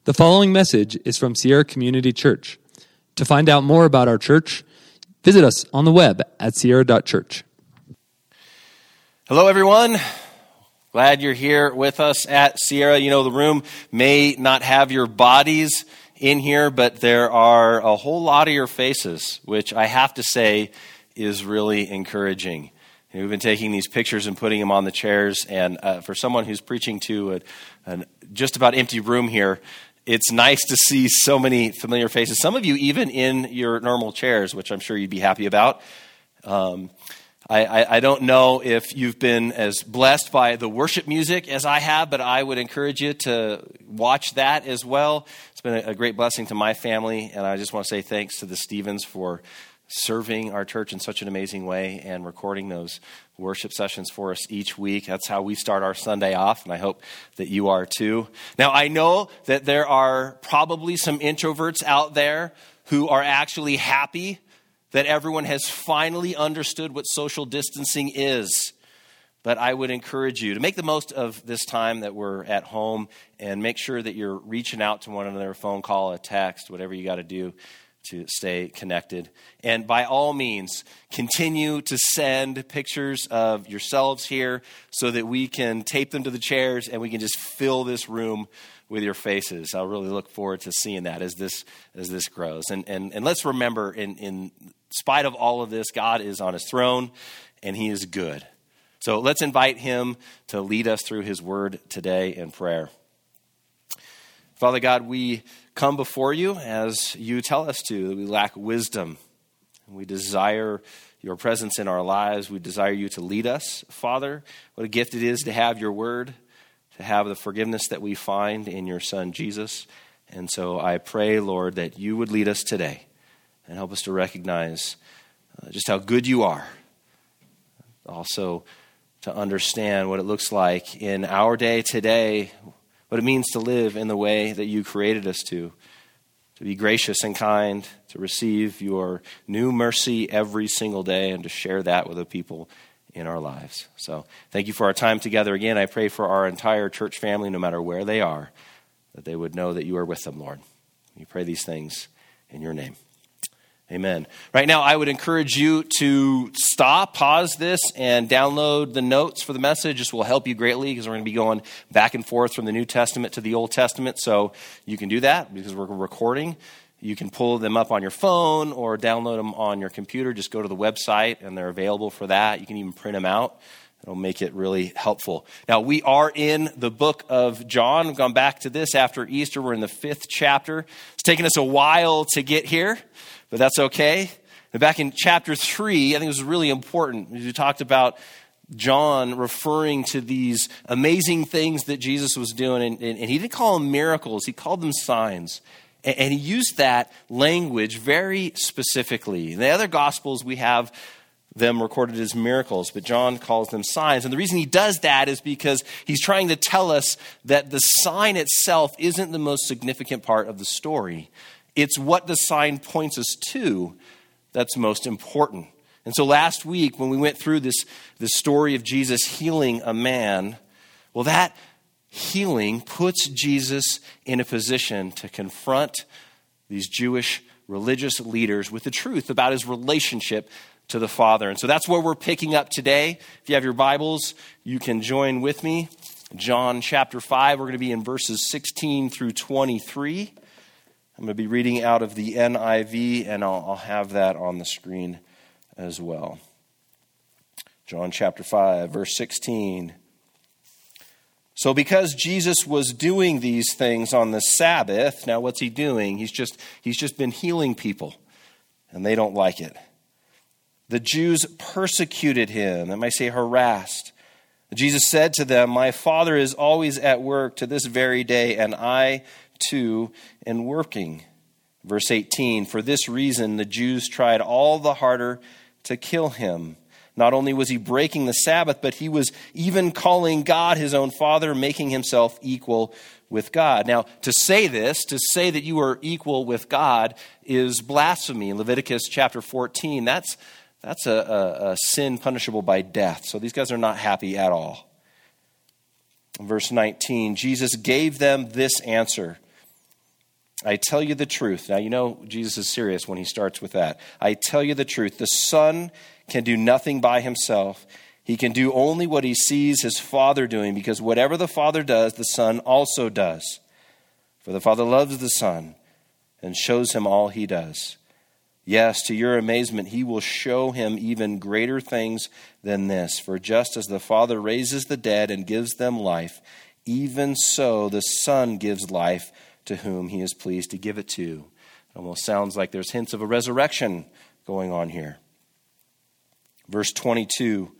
The following message is from Sierra Community Church. To find out more about our church, visit us on the web at sierra.church. Hello, everyone. Glad you're here with us at Sierra. You know, the room may not have your bodies in here, but there are a whole lot of your faces, which I have to say is really encouraging. And we've been taking these pictures and putting them on the chairs, and for someone who's preaching to a just about empty room here, it's nice to see so many familiar faces. Some of you even in your normal chairs, which I'm sure you'd be happy about. I don't know if you've been as blessed by the worship music as I have, but I would encourage you to watch that as well. It's been a great blessing to my family, and I just want to say thanks to the Stevens for serving our church in such an amazing way and recording those worship sessions for us each week. That's how we start our Sunday off, and I hope that you are too. Now, I know that there are probably some introverts out there who are actually happy that everyone has finally understood what social distancing is. But I would encourage you to make the most of this time that we're at home and make sure that you're reaching out to one another, a phone call, a text, whatever you got to do to stay connected. And by all means, continue to send pictures of yourselves here so that we can tape them to the chairs and we can just fill this room with your faces. I'll really look forward to seeing that as this grows. And let's remember, in spite of all of this, God is on his throne and he is good. So let's invite him to lead us through his word today in prayer. Father God, we come before you as you tell us to. We lack wisdom. We desire your presence in our lives. We desire you to lead us, Father. What a gift it is to have your word, to have the forgiveness that we find in your Son, Jesus. And so I pray, Lord, that you would lead us today and help us to recognize just how good you are. Also, to understand what it looks like in our day today, what it means to live in the way that you created us to be gracious and kind, to receive your new mercy every single day, and to share that with the people in our lives. So thank you for our time together again. I pray for our entire church family, no matter where they are, that they would know that you are with them, Lord. We pray these things in your name. Amen. Right now, I would encourage you to pause this, and download the notes for the message. This will help you greatly because we're going to be going back and forth from the New Testament to the Old Testament. So you can do that because we're recording. You can pull them up on your phone or download them on your computer. Just go to the website and they're available for that. You can even print them out. It'll make it really helpful. Now, we are in the book of John. We've gone back to this after Easter. We're in the 5th chapter. It's taken us a while to get here, but that's okay. And back in chapter 3, I think it was really important. We talked about John referring to these amazing things that Jesus was doing. And he didn't call them miracles. He called them signs. And he used that language very specifically. In the other Gospels, we have them recorded as miracles, but John calls them signs. And the reason he does that is because he's trying to tell us that the sign itself isn't the most significant part of the story. It's what the sign points us to that's most important. And so last week, when we went through this story of Jesus healing a man, well, that healing puts Jesus in a position to confront these Jewish religious leaders with the truth about his relationship to the Father. And so that's where we're picking up today. If you have your Bibles, you can join with me. John chapter 5, we're going to be in verses 16 through 23. I'm going to be reading out of the NIV, and I'll have that on the screen as well. John chapter 5, verse 16. So because Jesus was doing these things on the Sabbath, now what's he doing? He's just been healing people, and they don't like it. The Jews persecuted him, and I say harassed. Jesus said to them, "My Father is always at work to this very day, and I too am working." Verse 18, for this reason the Jews tried all the harder to kill him. Not only was he breaking the Sabbath, but he was even calling God his own Father, making himself equal with God. Now, to say that you are equal with God is blasphemy. In Leviticus chapter 14, that's a sin punishable by death. So these guys are not happy at all. In verse 19, Jesus gave them this answer. I tell you the truth. Now, you know Jesus is serious when he starts with that. I tell you the truth. The Son can do nothing by himself. He can do only what he sees his Father doing, because whatever the Father does, the Son also does. For the Father loves the Son and shows him all he does. Yes, to your amazement, he will show him even greater things than this. For just as the Father raises the dead and gives them life, even so the Son gives life to whom he is pleased to give it to. It almost sounds like there's hints of a resurrection going on here. Verse 22,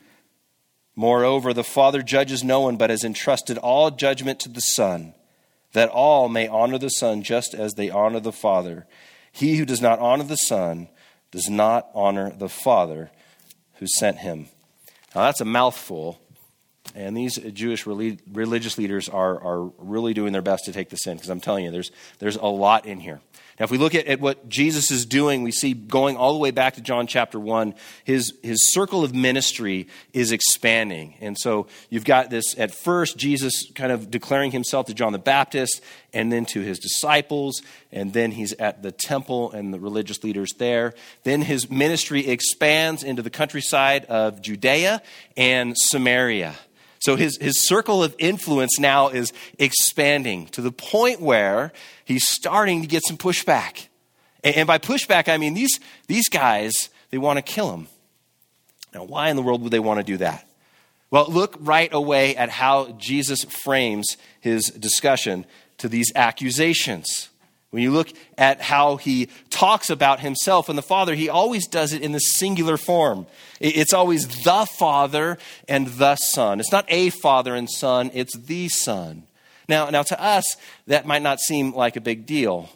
moreover, the Father judges no one, but has entrusted all judgment to the Son, that all may honor the Son just as they honor the Father. He who does not honor the Son does not honor the Father who sent him. Now that's a mouthful. And these Jewish religious leaders are really doing their best to take this in, because I'm telling you, there's a lot in here. Now, if we look at what Jesus is doing, we see going all the way back to John chapter 1, his circle of ministry is expanding. And so you've got this, at first, Jesus kind of declaring himself to John the Baptist, and then to his disciples, and then he's at the temple and the religious leaders there. Then his ministry expands into the countryside of Judea and Samaria. So his circle of influence now is expanding to the point where he's starting to get some pushback. And by pushback, I mean these guys, they want to kill him. Now, why in the world would they want to do that? Well, look right away at how Jesus frames his discussion to these accusations. When you look at how he talks about himself and the Father, he always does it in the singular form. It's always the Father and the Son. It's not a Father and Son, it's the Son. Now to us, that might not seem like a big deal.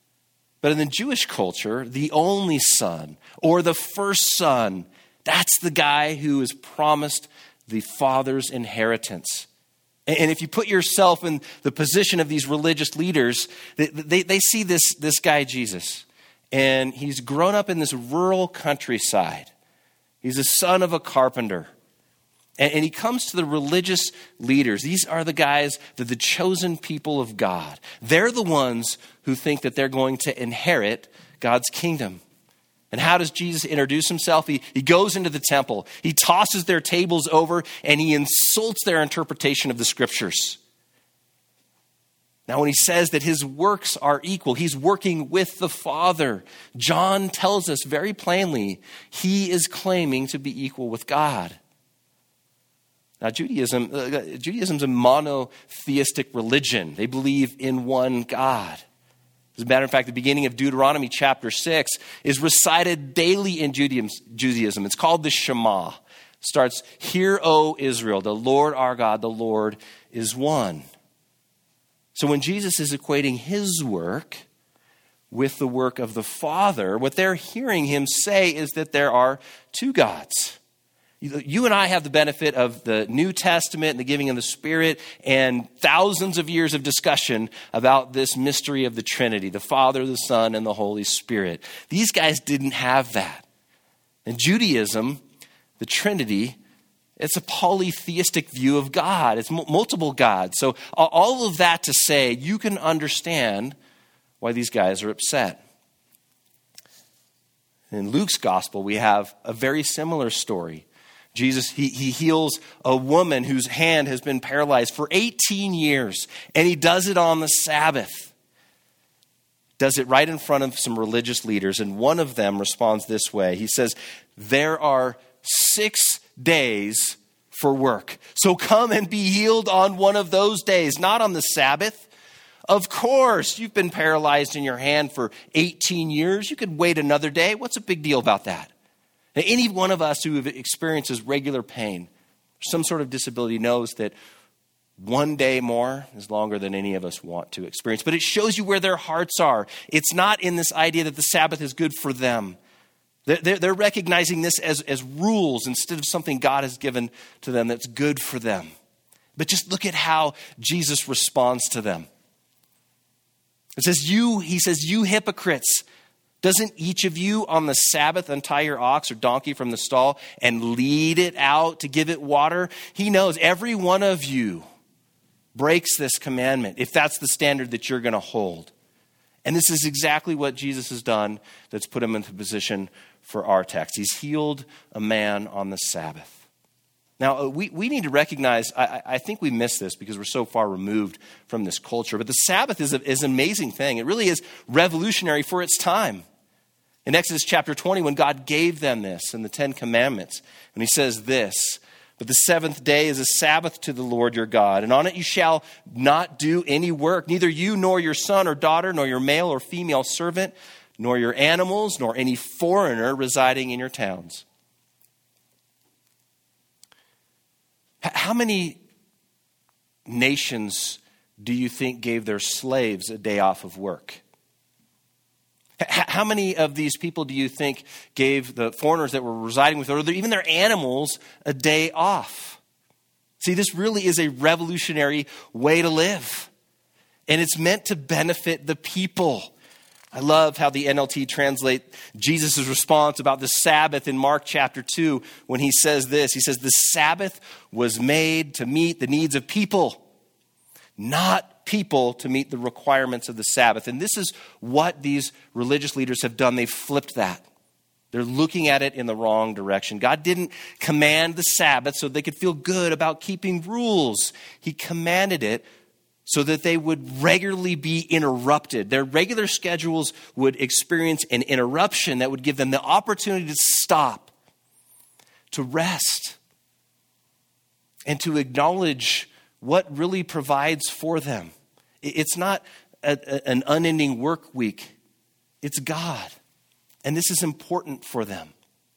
But in the Jewish culture, the only son or the first son, that's the guy who is promised the Father's inheritance. And if you put yourself in the position of these religious leaders, they see this guy, Jesus. And he's grown up in this rural countryside. He's the son of a carpenter. And he comes to the religious leaders. These are the guys, the chosen people of God. They're the ones who think that they're going to inherit God's kingdom. And how does Jesus introduce himself? He goes into the temple. He tosses their tables over and he insults their interpretation of the scriptures. Now, when he says that his works are equal, he's working with the Father. John tells us very plainly he is claiming to be equal with God. Now, Judaism's a monotheistic religion. They believe in one God. As a matter of fact, the beginning of Deuteronomy chapter 6 is recited daily in Judaism. It's called the Shema. It starts, "Hear, O Israel, the Lord our God, the Lord is one." So when Jesus is equating his work with the work of the Father, what they're hearing him say is that there are two gods. You and I have the benefit of the New Testament and the giving of the Spirit and thousands of years of discussion about this mystery of the Trinity, the Father, the Son, and the Holy Spirit. These guys didn't have that. In Judaism, the Trinity, it's a polytheistic view of God. It's multiple gods. So all of that to say, you can understand why these guys are upset. In Luke's gospel, we have a very similar story. Jesus, he heals a woman whose hand has been paralyzed for 18 years, and he does it on the Sabbath. Does it right in front of some religious leaders, and one of them responds this way. He says, "There are 6 days for work, so come and be healed on one of those days, not on the Sabbath." Of course, you've been paralyzed in your hand for 18 years. You could wait another day. What's a big deal about that? Now, any one of us who experiences regular pain, some sort of disability, knows that one day more is longer than any of us want to experience. But it shows you where their hearts are. It's not in this idea that the Sabbath is good for them. They're recognizing this as rules instead of something God has given to them that's good for them. But just look at how Jesus responds to them. It says, he says, "You hypocrites. Doesn't each of you on the Sabbath untie your ox or donkey from the stall and lead it out to give it water?" He knows every one of you breaks this commandment if that's the standard that you're going to hold. And this is exactly what Jesus has done that's put him into position for our text. He's healed a man on the Sabbath. Now, we need to recognize, I think we miss this because we're so far removed from this culture, but the Sabbath is an amazing thing. It really is revolutionary for its time. In Exodus chapter 20, when God gave them this in the Ten Commandments, and he says this, "But the seventh day is a Sabbath to the Lord your God, and on it you shall not do any work, neither you nor your son or daughter, nor your male or female servant, nor your animals, nor any foreigner residing in your towns." How many nations do you think gave their slaves a day off of work? How many of these people do you think gave the foreigners that were residing with, or even their animals, a day off? See, this really is a revolutionary way to live. And it's meant to benefit the people. I love how the NLT translate Jesus' response about the Sabbath in Mark chapter 2 when he says this. He says, "The Sabbath was made to meet the needs of people, not people to meet the requirements of the Sabbath." And this is what these religious leaders have done. They've flipped that. They're looking at it in the wrong direction. God didn't command the Sabbath so they could feel good about keeping rules. He commanded it so that they would regularly be interrupted. Their regular schedules would experience an interruption that would give them the opportunity to stop, to rest, and to acknowledge what really provides for them. It's not an unending work week. It's God. And this is important for them.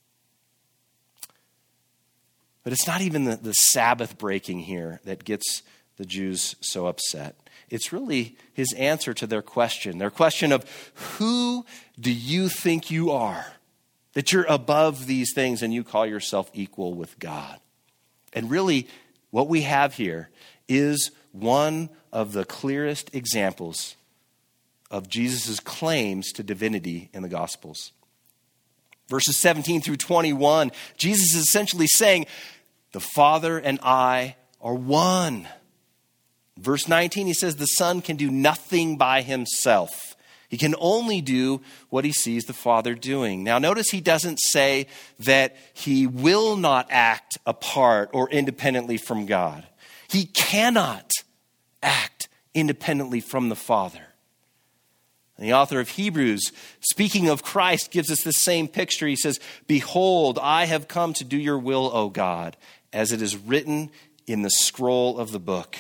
But it's not even the Sabbath breaking here that gets the Jews so upset. It's really his answer to their question of, who do you think you are? That you're above these things and you call yourself equal with God. And really, what we have here is one of the clearest examples of Jesus' claims to divinity in the Gospels. Verses 17 through 21, Jesus is essentially saying, the Father and I are one. Verse 19, he says, the Son can do nothing by himself. He can only do what he sees the Father doing. Now, notice he doesn't say that he will not act apart or independently from God. He cannot act independently from the Father. And the author of Hebrews, speaking of Christ, gives us the same picture. He says, "Behold, I have come to do your will, O God, as it is written in the scroll of the book."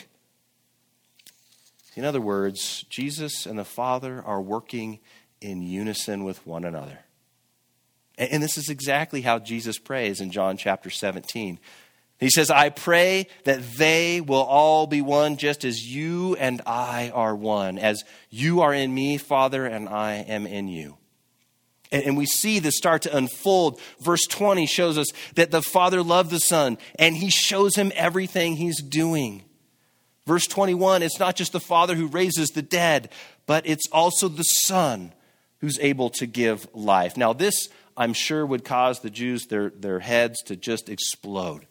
In other words, Jesus and the Father are working in unison with one another. And this is exactly how Jesus prays in John chapter 17. He says, "I pray that they will all be one, just as you and I are one, as you are in me, Father, and I am in you." And we see this start to unfold. Verse 20 shows us that the Father loved the Son, and he shows him everything he's doing. Verse 21, it's not just the Father who raises the dead, but it's also the Son who's able to give life. Now this, I'm sure, would cause the Jews, their heads to just explode.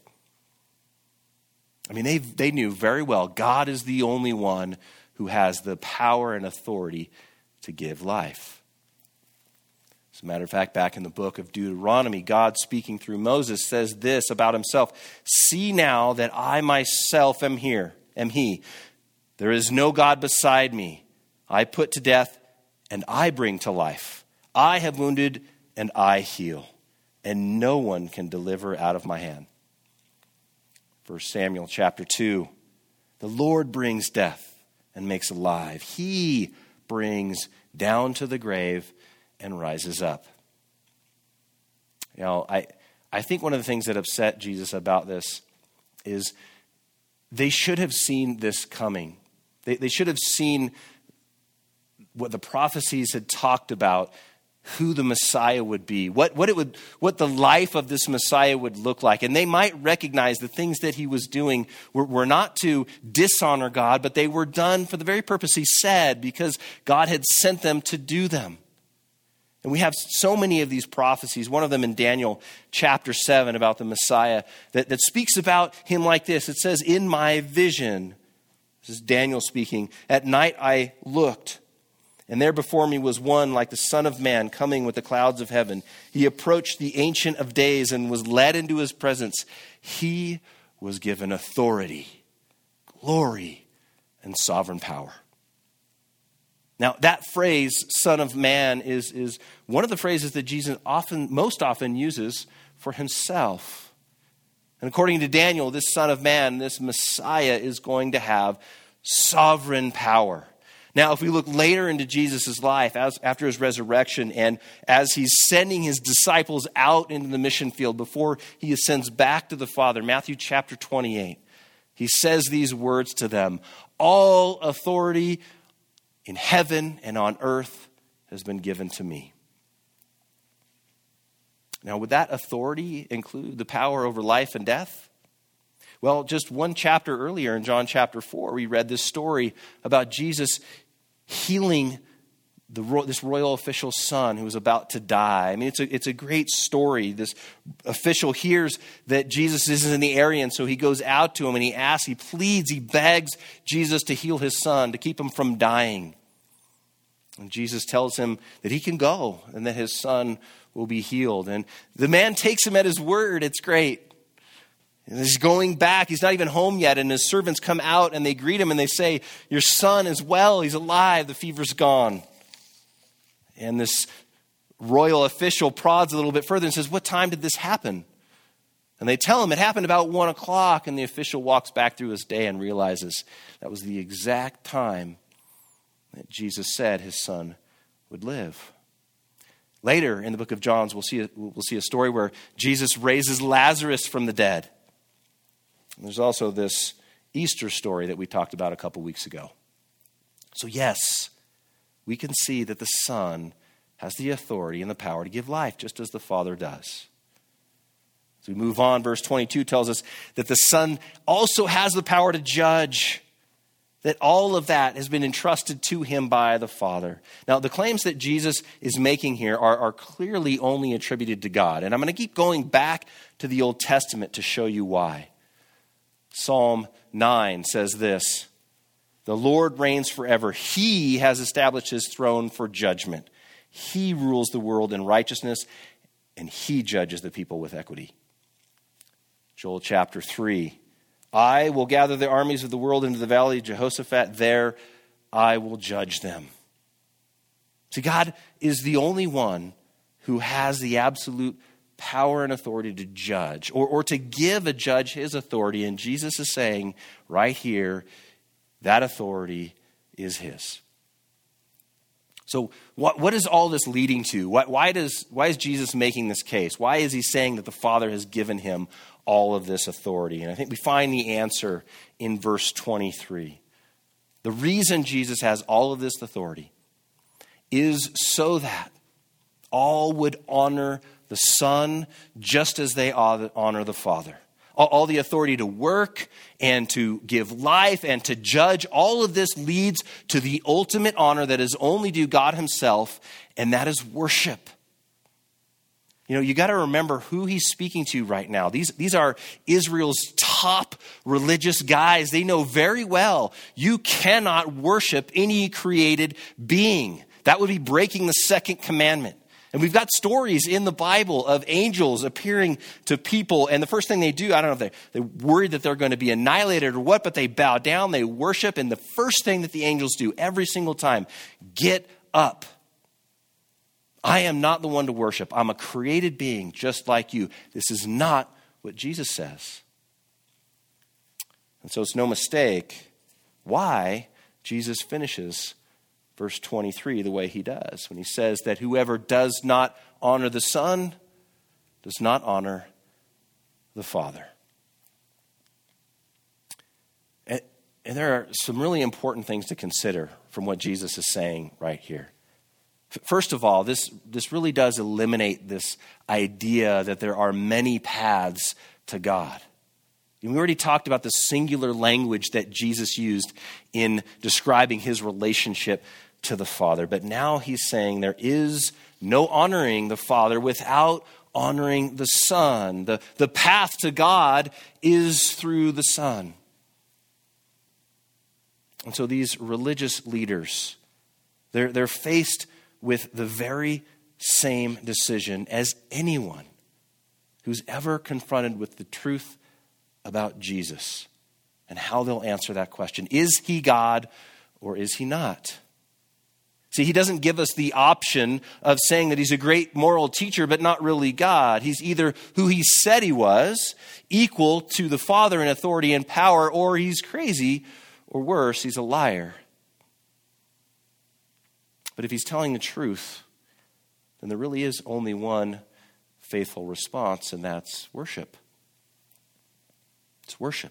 I mean, they knew very well God is the only one who has the power and authority to give life. As a matter of fact, back in the book of Deuteronomy, God speaking through Moses says this about himself: "See now that I myself am he. There is no God beside me. I put to death and I bring to life. I have wounded and I heal. And no one can deliver out of my hand." 1 Samuel chapter 2. "The Lord brings death and makes alive. He brings down to the grave and rises up." You know, I think one of the things that upset Jesus about this is they should have seen this coming. They should have seen what the prophecies had talked about, who the Messiah would be, what the life of this Messiah would look like. And they might recognize the things that he was doing were not to dishonor God, but they were done for the very purpose he said, because God had sent them to do them. And we have so many of these prophecies, one of them in Daniel chapter 7 about the Messiah, that speaks about him like this. It says, "In my vision," this is Daniel speaking, "at night I looked, And there before me was one like the Son of Man coming with the clouds of heaven. He approached the Ancient of Days and was led into his presence. He was given authority, glory, and sovereign power. Now, that phrase, Son of Man, is one of the phrases that Jesus most often uses for himself. And according to Daniel, this Son of Man, this Messiah, is going to have sovereign power. Now, if we look later into Jesus' life, after his resurrection, and as he's sending his disciples out into the mission field before he ascends back to the Father, Matthew chapter 28, he says these words to them, "All authority in heaven and on earth has been given to me." Now, would that authority include the power over life and death? Well, just one chapter earlier in John chapter 4, we read this story about Jesus healing this royal official's son who was about to die. I mean, it's a great story. This official hears that Jesus isn't in the area, and so he goes out to him and he asks, he pleads, he begs Jesus to heal his son, to keep him from dying. And Jesus tells him that he can go and that his son will be healed. And the man takes him at his word. It's great. And he's going back. He's not even home yet. And his servants come out and they greet him and they say, "Your son is well. He's alive. The fever's gone." And this royal official prods a little bit further and says, "What time did this happen?" And they tell him it happened about 1 o'clock. And the official walks back through his day and realizes that was the exact time that Jesus said his son would live. Later in the book of John, we'll see a story where Jesus raises Lazarus from the dead. There's also this Easter story that we talked about a couple weeks ago. So yes, we can see that the Son has the authority and the power to give life, just as the Father does. As we move on, verse 22 tells us that the Son also has the power to judge, that all of that has been entrusted to him by the Father. Now, the claims that Jesus is making here are clearly only attributed to God. And I'm going to keep going back to the Old Testament to show you why. Psalm 9 says this, "The Lord reigns forever. He has established his throne for judgment. He rules the world in righteousness, and he judges the people with equity." Joel chapter 3, "I will gather the armies of the world into the valley of Jehoshaphat. There I will judge them." See, God is the only one who has the absolute power and authority to judge or to give a judge his authority. And Jesus is saying right here, that authority is his. So what is all this leading to? Why is Jesus making this case? Why is he saying that the Father has given him all of this authority? And I think we find the answer in verse 23. The reason Jesus has all of this authority is so that all would honor the Son just as they honor the Father. All the authority to work and to give life and to judge, all of this leads to the ultimate honor that is only due God himself, and that is worship. You know, you got to remember who he's speaking to right now. These are Israel's top religious guys. They know very well you cannot worship any created being. That would be breaking the second commandment. And we've got stories in the Bible of angels appearing to people. And the first thing they do, I don't know if they're worried that they're going to be annihilated or what, but they bow down, they worship. And the first thing that the angels do every single time, get up. I am not the one to worship. I'm a created being just like you. This is not what Jesus says. And so it's no mistake why Jesus finishes verse 23 the way he does, when he says that whoever does not honor the Son does not honor the Father. And there are some really important things to consider from what Jesus is saying right here. First of all, this really does eliminate this idea that there are many paths to God. And we already talked about the singular language that Jesus used in describing his relationship to the Father. But now he's saying there is no honoring the Father without honoring the Son. The path to God is through the Son. And so these religious leaders, They're faced with the very same decision as anyone who's ever confronted with the truth about Jesus and how they'll answer that question. Is he God or is he not? See, he doesn't give us the option of saying that he's a great moral teacher, but not really God. He's either who he said he was, equal to the Father in authority and power, or he's crazy, or worse, he's a liar. But if he's telling the truth, then there really is only one faithful response, and that's worship. It's worship.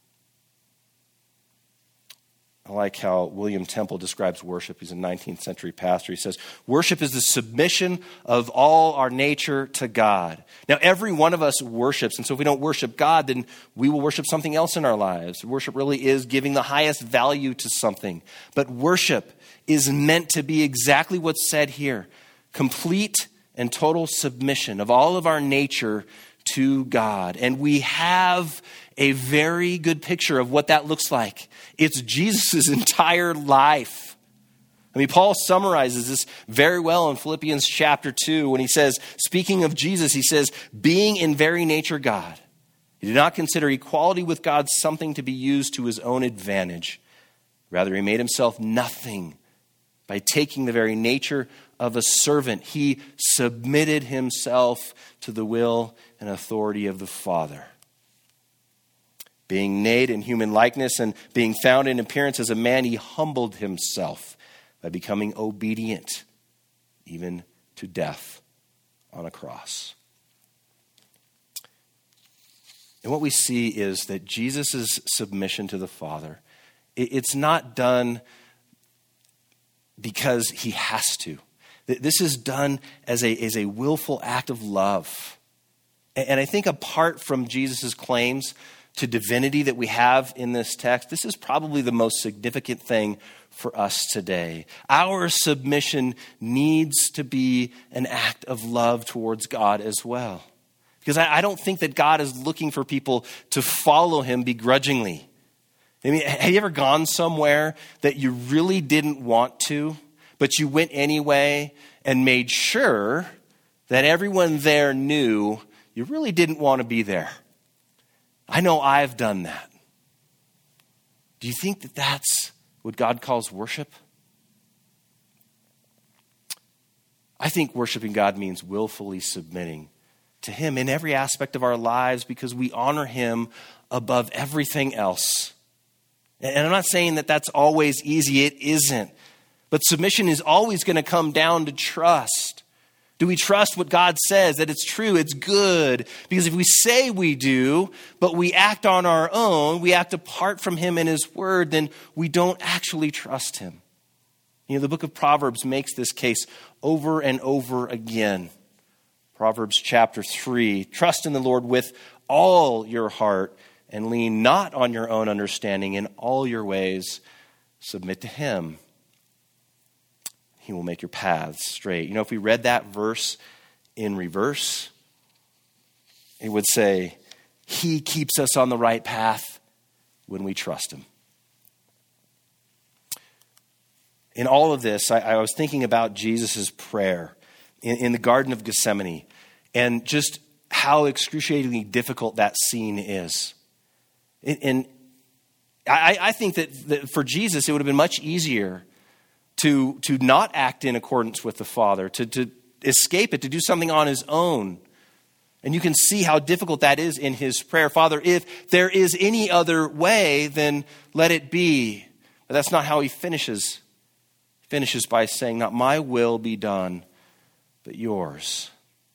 I like how William Temple describes worship. He's a 19th century pastor. He says, worship is the submission of all our nature to God. Now, every one of us worships, and so if we don't worship God, then we will worship something else in our lives. Worship really is giving the highest value to something. But worship is meant to be exactly what's said here. Complete and total submission of all of our nature to God. And we have a very good picture of what that looks like. It's Jesus' entire life. I mean, Paul summarizes this very well in Philippians chapter 2 when he says, speaking of Jesus, he says, being in very nature God, he did not consider equality with God something to be used to his own advantage. Rather, he made himself nothing by taking the very nature of a servant. He submitted himself to the will and authority of the Father. Being made in human likeness and being found in appearance as a man, he humbled himself by becoming obedient, even to death on a cross. And what we see is that Jesus' submission to the Father, it's not done because he has to. This is done as a willful act of love. And I think apart from Jesus' claims to divinity that we have in this text, this is probably the most significant thing for us today. Our submission needs to be an act of love towards God as well. Because I don't think that God is looking for people to follow him begrudgingly. I mean, have you ever gone somewhere that you really didn't want to, but you went anyway and made sure that everyone there knew you really didn't want to be there? I know I've done that. Do you think that that's what God calls worship? I think worshiping God means willfully submitting to him in every aspect of our lives because we honor him above everything else. And I'm not saying that that's always easy. It isn't. But submission is always going to come down to trust. Do we trust what God says, that it's true, it's good? Because if we say we do, but we act on our own, we act apart from him and his word, then we don't actually trust him. You know, the book of Proverbs makes this case over and over again. Proverbs chapter 3, trust in the Lord with all your heart and lean not on your own understanding. In all your ways, submit to him. He will make your paths straight. You know, if we read that verse in reverse, it would say, he keeps us on the right path when we trust him. In all of this, I was thinking about Jesus' prayer in the Garden of Gethsemane and just how excruciatingly difficult that scene is. And I think that for Jesus, it would have been much easier to not act in accordance with the Father, to escape it, to do something on his own. And you can see how difficult that is in his prayer. Father, if there is any other way, then let it be. But that's not how he finishes. He finishes by saying, not my will be done, but yours.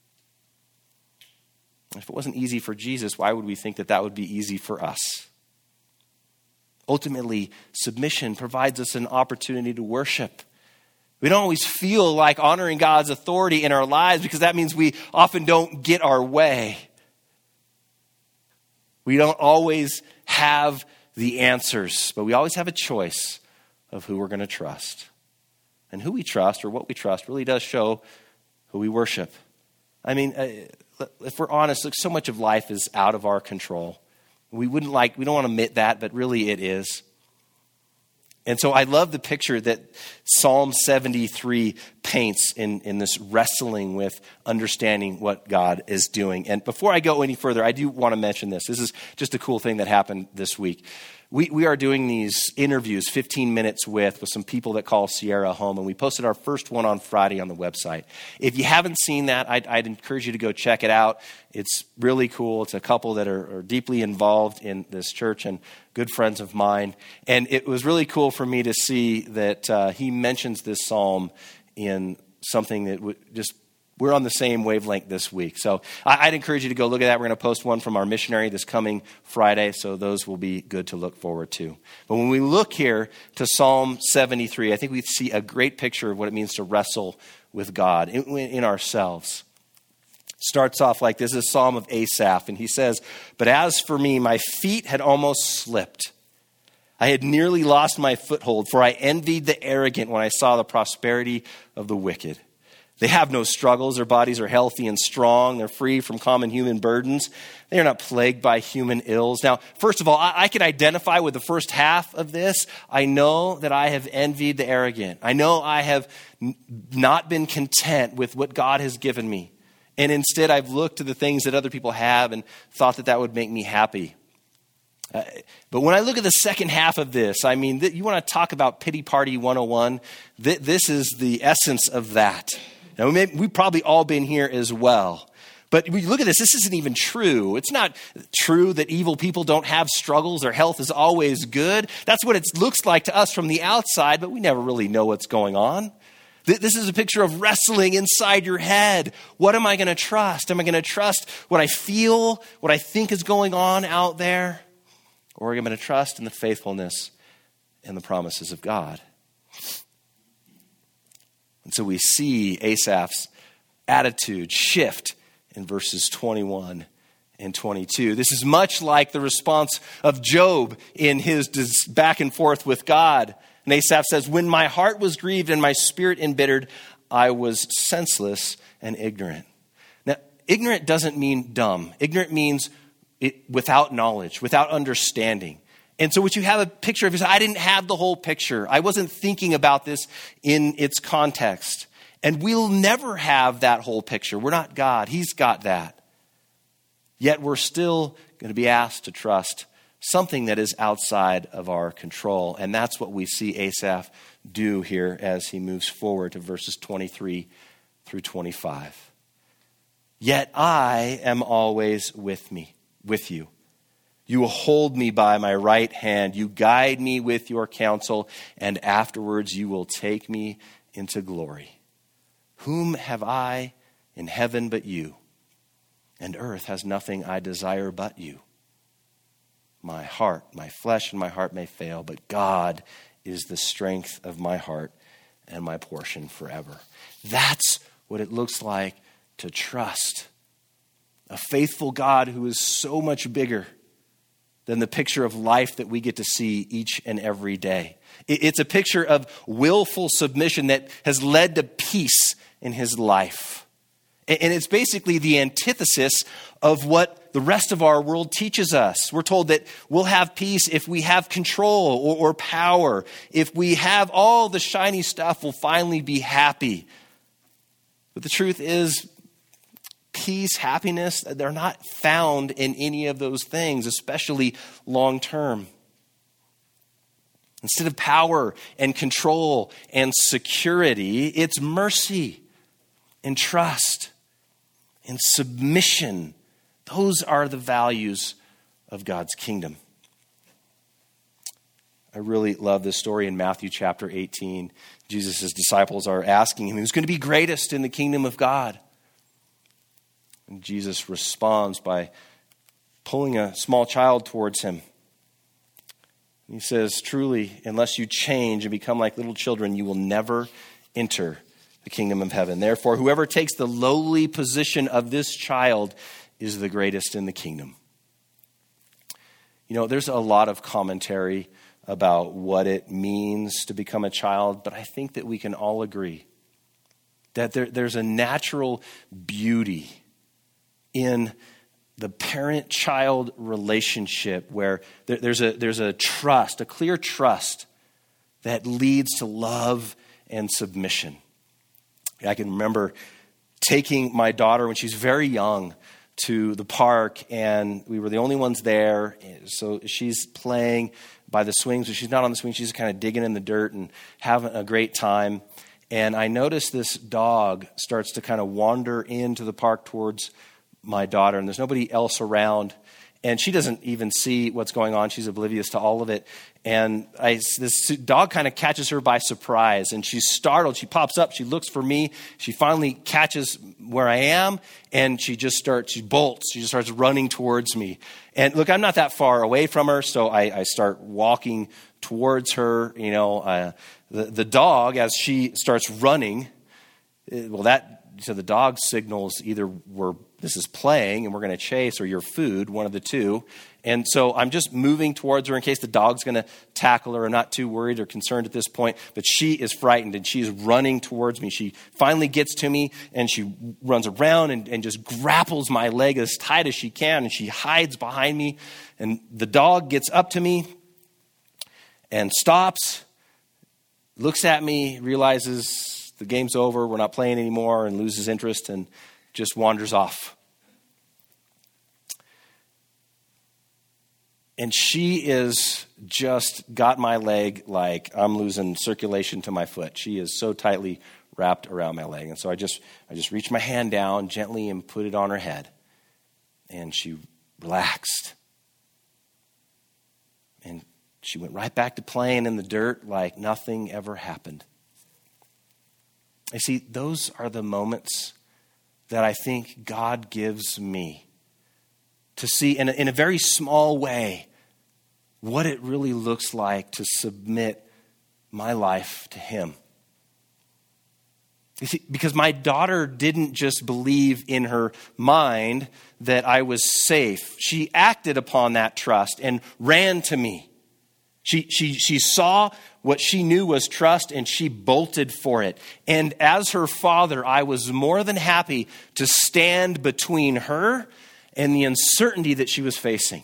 If it wasn't easy for Jesus, why would we think that that would be easy for us? Ultimately, submission provides us an opportunity to worship. We don't always feel like honoring God's authority in our lives because that means we often don't get our way. We don't always have the answers, but we always have a choice of who we're going to trust. And who we trust or what we trust really does show who we worship. I mean, if we're honest, look, so much of life is out of our control. We don't want to admit that, but really it is. And so I love the picture that Psalm 73 paints in this wrestling with understanding what God is doing. And before I go any further, I do want to mention this. This is just a cool thing that happened this week. We are doing these interviews, 15 minutes with some people that call Sierra home, and we posted our first one on Friday on the website. If you haven't seen that, I'd encourage you to go check it out. It's really cool. It's a couple that are deeply involved in this church and good friends of mine. And it was really cool for me to see that he mentions this psalm in something that just we're on the same wavelength this week. So I'd encourage you to go look at that. We're going to post one from our missionary this coming Friday, so those will be good to look forward to. But when we look here to Psalm 73, I think we see a great picture of what it means to wrestle with God in ourselves. It starts off like this. This is a psalm of Asaph, and he says, "But as for me, my feet had almost slipped. I had nearly lost my foothold, for I envied the arrogant when I saw the prosperity of the wicked. They have no struggles. Their bodies are healthy and strong. They're free from common human burdens. They are not plagued by human ills." Now, first of all, I can identify with the first half of this. I know that I have envied the arrogant. I know I have not been content with what God has given me. And instead, I've looked to the things that other people have and thought that would make me happy. But when I look at the second half of this, I mean, you want to talk about pity party 101? This is the essence of that. Now, we've probably all been here as well. But when you look at this isn't even true. It's not true that evil people don't have struggles. Their health is always good. That's what it looks like to us from the outside, but we never really know what's going on. This is a picture of wrestling inside your head. What am I going to trust? Am I going to trust what I feel, what I think is going on out there? Or am I going to trust in the faithfulness and the promises of God? And so we see Asaph's attitude shift in verses 21 and 22. This is much like the response of Job in his back and forth with God. And Asaph says, "When my heart was grieved and my spirit embittered, I was senseless and ignorant." Now, ignorant doesn't mean dumb. Ignorant means without knowledge, without understanding. And so what you have a picture of is, I didn't have the whole picture. I wasn't thinking about this in its context. And we'll never have that whole picture. We're not God. He's got that. Yet we're still going to be asked to trust something that is outside of our control. And that's what we see Asaph do here as he moves forward to verses 23 through 25. "Yet I am always with you. You will hold me by my right hand. You guide me with your counsel, and afterwards you will take me into glory. Whom have I in heaven but you? And earth has nothing I desire but you. My heart, my flesh and my heart may fail, but God is the strength of my heart and my portion forever." That's what it looks like to trust a faithful God who is so much bigger than the picture of life that we get to see each and every day. It's a picture of willful submission that has led to peace in his life. And it's basically the antithesis of what the rest of our world teaches us. We're told that we'll have peace if we have control or power. If we have all the shiny stuff, we'll finally be happy. But the truth is, peace, happiness, they're not found in any of those things, especially long term. Instead of power and control and security, it's mercy and trust and submission. Those are the values of God's kingdom. I really love this story in Matthew chapter 18. Jesus' disciples are asking him, who's going to be greatest in the kingdom of God? And Jesus responds by pulling a small child towards him. He says, "Truly, unless you change and become like little children, you will never enter the kingdom of heaven. Therefore, whoever takes the lowly position of this child is the greatest in the kingdom." You know, there's a lot of commentary about what it means to become a child, but I think that we can all agree that there's a natural beauty in the parent-child relationship where there's a trust, a clear trust that leads to love and submission. I can remember taking my daughter when she's very young to the park, and we were the only ones there. So she's playing by the swings, but she's not on the swing. She's kind of digging in the dirt and having a great time. And I noticed this dog starts to kind of wander into the park towards my daughter, and there's nobody else around. And she doesn't even see what's going on. She's oblivious to all of it. And this dog kind of catches her by surprise, and she's startled. She pops up. She looks for me. She finally catches where I am, and she bolts. She just starts running towards me. And look, I'm not that far away from her, so I start walking towards her. The dog, as she starts running, so the dog signals either this is playing and we're going to chase, or your food, one of the two. And so I'm just moving towards her in case the dog's going to tackle her. I'm not too worried or concerned at this point, but she is frightened and she's running towards me. She finally gets to me and she runs around and just grapples my leg as tight as she can, and she hides behind me. And the dog gets up to me and stops, looks at me, realizes the game's over, we're not playing anymore, and loses interest and just wanders off. And she is just got my leg like I'm losing circulation to my foot. She is so tightly wrapped around my leg. And so I just reached my hand down gently and put it on her head. And she relaxed. And she went right back to playing in the dirt like nothing ever happened. You see, those are the moments that I think God gives me to see in a very small way what it really looks like to submit my life to Him. You see, because my daughter didn't just believe in her mind that I was safe. She acted upon that trust and ran to me. She saw what she knew was trust, and she bolted for it. And as her father, I was more than happy to stand between her and the uncertainty that she was facing.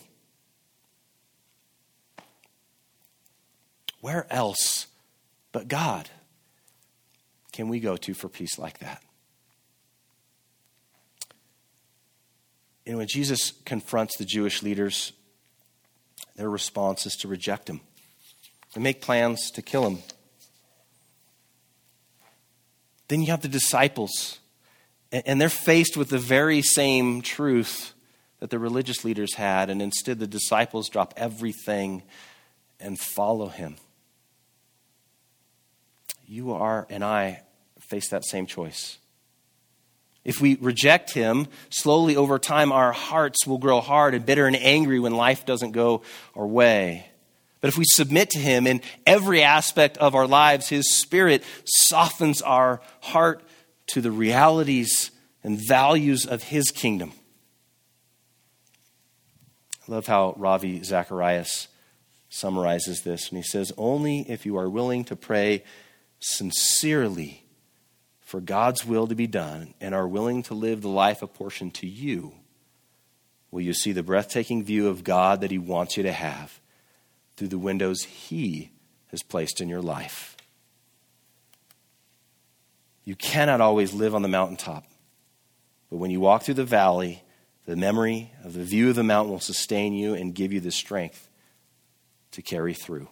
Where else but God can we go to for peace like that? And when Jesus confronts the Jewish leaders, their response is to reject him and make plans to kill him. Then you have the disciples, and they're faced with the very same truth that the religious leaders had, and instead the disciples drop everything and follow him. You are and I face that same choice. If we reject him, slowly over time our hearts will grow hard and bitter and angry when life doesn't go our way. But if we submit to him in every aspect of our lives, his Spirit softens our heart to the realities and values of his kingdom. I love how Ravi Zacharias summarizes this when he says, "Only if you are willing to pray sincerely for God's will to be done and are willing to live the life apportioned to you, will you see the breathtaking view of God that he wants you to have through the windows he has placed in your life." You cannot always live on the mountaintop, but when you walk through the valley, the memory of the view of the mountain will sustain you and give you the strength to carry through.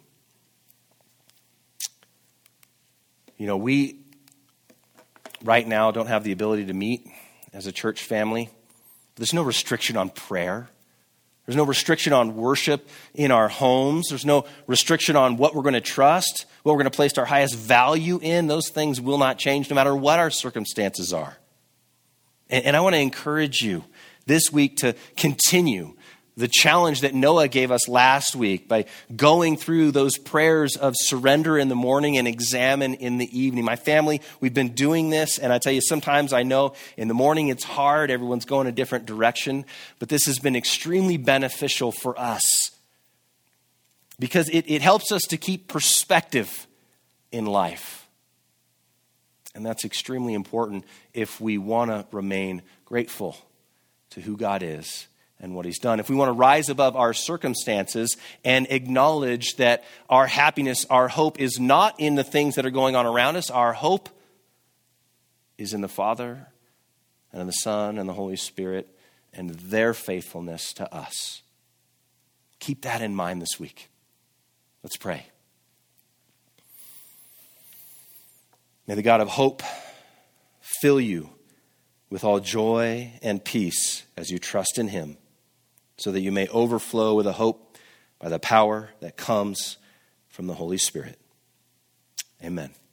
You know, we right now don't have the ability to meet as a church family. There's no restriction on prayer. There's no restriction on worship in our homes. There's no restriction on what we're going to trust, what we're going to place our highest value in. Those things will not change no matter what our circumstances are. And I want to encourage you this week to continue the challenge that Noah gave us last week by going through those prayers of surrender in the morning and examine in the evening. My family, we've been doing this, and I tell you, sometimes I know in the morning it's hard. Everyone's going a different direction, but this has been extremely beneficial for us because it helps us to keep perspective in life. And that's extremely important if we want to remain grateful to who God is and what he's done. If we want to rise above our circumstances and acknowledge that our happiness, our hope is not in the things that are going on around us, our hope is in the Father and in the Son and the Holy Spirit and their faithfulness to us. Keep that in mind this week. Let's pray. May the God of hope fill you with all joy and peace as you trust in him, so that you may overflow with a hope by the power that comes from the Holy Spirit. Amen.